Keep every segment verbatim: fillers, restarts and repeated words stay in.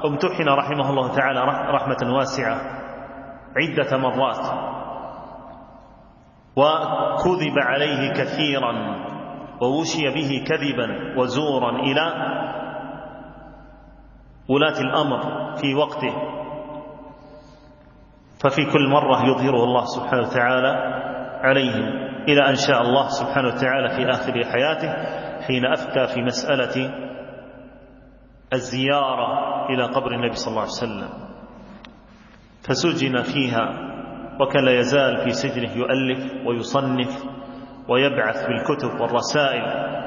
امتحن رحمه الله تعالى رحمة واسعة عدة مرات، وكذب عليه كثيرا ووشي به كذبا وزورا إلى ولاة الأمر في وقته، ففي كل مرة يظهره الله سبحانه وتعالى عليهم، إلى أن شاء الله سبحانه وتعالى في آخر حياته حين أفتى في مسألة الزيارة إلى قبر النبي صلى الله عليه وسلم، فسجن فيها وكان لا يزال في سجنه يؤلف ويصنف ويبعث بالكتب والرسائل.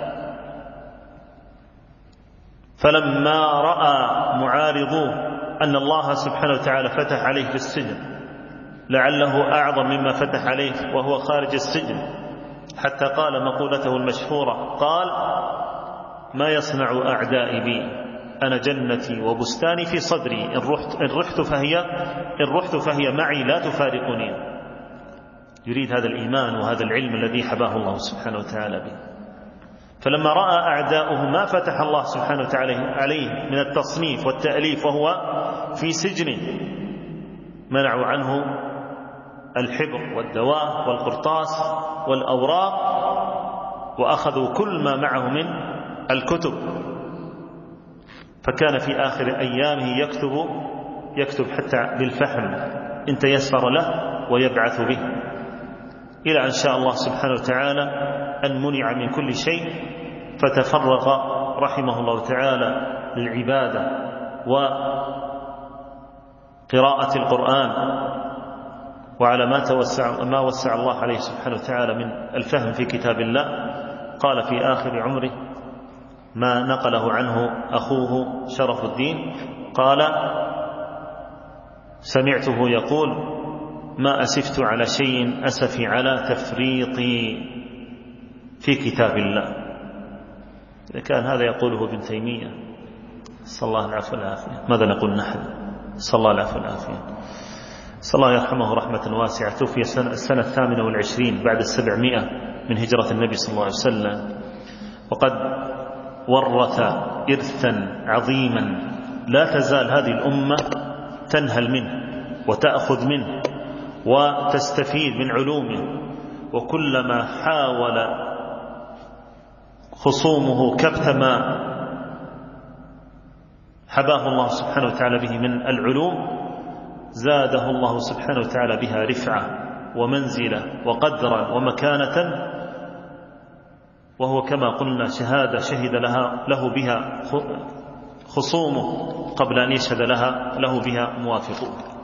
فلما رأى معارضوه أن الله سبحانه وتعالى فتح عليه في السجن لعله أعظم مما فتح عليه وهو خارج السجن، حتى قال مقولته المشهورة، قال: ما يصنع أعدائي بي، أنا جنتي وبستاني في صدري، إن رحت, إن رحت, فهي, إن رحت فهي معي لا تفارقني. يريد هذا الإيمان وهذا العلم الذي حباه الله سبحانه وتعالى به. فلما رأى أعداؤه ما فتح الله سبحانه وتعالى عليه من التصنيف والتأليف وهو في سجنه، منعوا عنه الحبر والدواء والقرطاس والأوراق، وأخذوا كل ما معه من الكتب، فكان في آخر أيامه يكتب يكتب حتى بالفحم إن تيسر له ويبعث به، إلى أن شاء الله سبحانه وتعالى أن منع من كل شيء، فتفرغ رحمه الله تعالى للعبادة وقراءة القرآن، وعلى ما توسع ما وسع الله عليه سبحانه وتعالى من الفهم في كتاب الله. قال في آخر عمره ما نقله عنه أخوه شرف الدين، قال: سمعته يقول: ما أسفت على شيء أسفي على تفريطي في كتاب الله. إذا كان هذا يقوله ابن تيمية صلى الله العفو والعافية، ماذا نقول نحن؟ صلى الله العفو والعافية. صلى الله يرحمه رحمة واسعة، توفي السنة الثامنة والعشرين بعد السبعمائة من هجرة النبي صلى الله عليه وسلم، وقد ورث إرثا عظيما لا تزال هذه الأمة تنهل منه وتأخذ منه وتستفيد من علومه، وكلما حاول خصومه كبت ما حباه الله سبحانه وتعالى به من العلوم زاده الله سبحانه وتعالى بها رفعة ومنزلة وقدرا ومكانة، وهو كما قلنا شهادة شهد لها له بها خصومه قبل أن يشهد لها له بها موافقون.